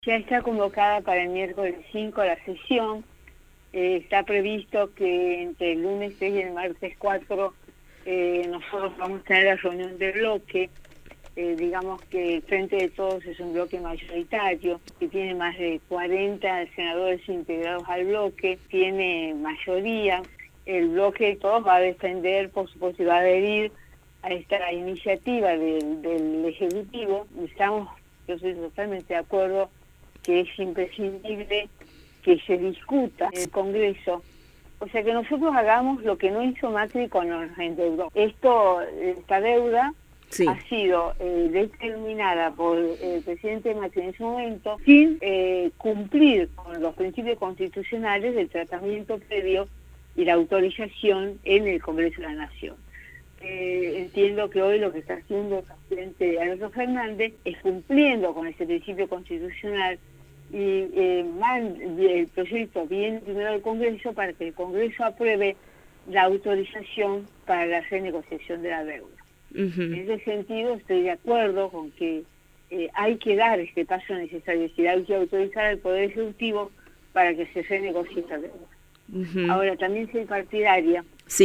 Ya está convocada para el miércoles 5 la sesión. Está previsto que entre el lunes 6 y el martes 4 nosotros vamos a tener la reunión del bloque. Digamos que el Frente de Todos es un bloque mayoritario que tiene más de 40 senadores integrados al bloque, tiene mayoría. El bloque de Todos va a defender, por supuesto, y va a adherir a esta iniciativa del Ejecutivo. Yo estoy totalmente de acuerdo que es imprescindible que se discuta en el Congreso, o sea, que nosotros hagamos lo que no hizo Macri cuando nos endeudó. Esta deuda sí ha sido determinada por el presidente Macri en ese momento sin cumplir con los principios constitucionales del tratamiento previo y la autorización en el Congreso de la Nación. Entiendo que hoy lo que está haciendo el presidente Alberto Fernández es cumpliendo con ese principio constitucional y el proyecto viene primero al Congreso para que el Congreso apruebe la autorización para la renegociación de la deuda. En ese sentido estoy de acuerdo con que hay que dar este paso necesario, es decir, hay que autorizar al Poder Ejecutivo para que se renegocie esta deuda. Ahora, también soy partidaria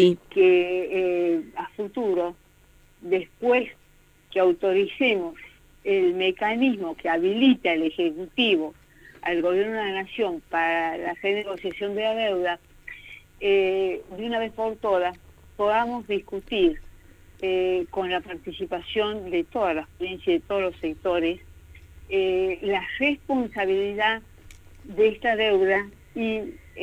que a futuro, después que autoricemos el mecanismo que habilita el Ejecutivo al Gobierno de la Nación para la renegociación de la deuda, de una vez por todas podamos discutir con la participación de todas las provincias y de todos los sectores la responsabilidad de esta deuda y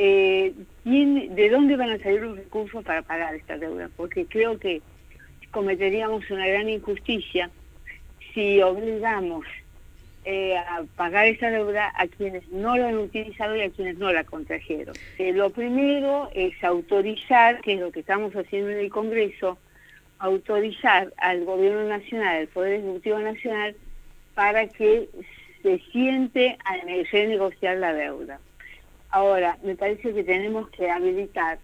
de dónde van a salir los recursos para pagar esta deuda, porque creo que cometeríamos una gran injusticia si obligamos a pagar esa deuda a quienes no la han utilizado y a quienes no la contrajeron. Lo primero es autorizar, que es lo que estamos haciendo en el Congreso, autorizar al Gobierno Nacional, al Poder Ejecutivo Nacional, para que se siente a renegociar la deuda. Ahora, me parece que tenemos que habilitar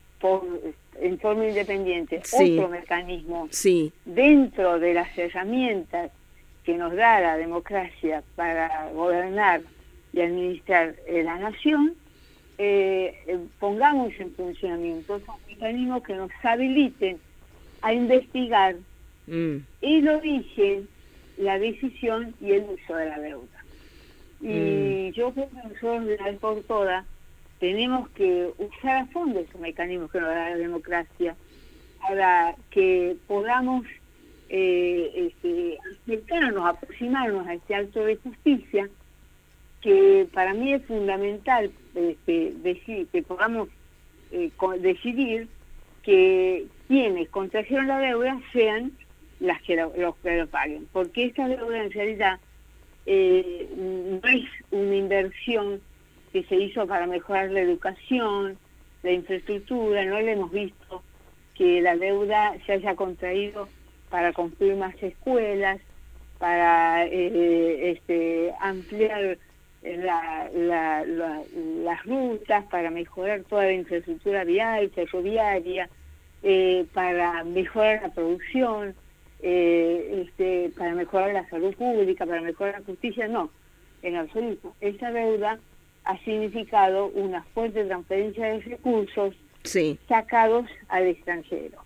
en forma independiente otro mecanismo dentro de las herramientas que nos da la democracia para gobernar y administrar la nación. Pongamos en funcionamiento esos mecanismos que nos habiliten a investigar el origen, la decisión y el uso de la deuda. Y yo creo que nosotros de una vez por todas tenemos que usar a fondo esos mecanismos que nos da la democracia para que podamos acercarnos, aproximarnos a este acto de justicia, que para mí es fundamental decir que podamos decidir que quienes contrajeron la deuda sean los que lo paguen, porque esta deuda en realidad no es una inversión que se hizo para mejorar la educación, la infraestructura. No le hemos visto que la deuda se haya contraído para construir más escuelas, para ampliar las rutas, para mejorar toda la infraestructura vial, ferroviaria, para mejorar la producción, para mejorar la salud pública, para mejorar la justicia. No, en absoluto. Esa deuda ha significado una fuerte transferencia de recursos sacados al extranjero.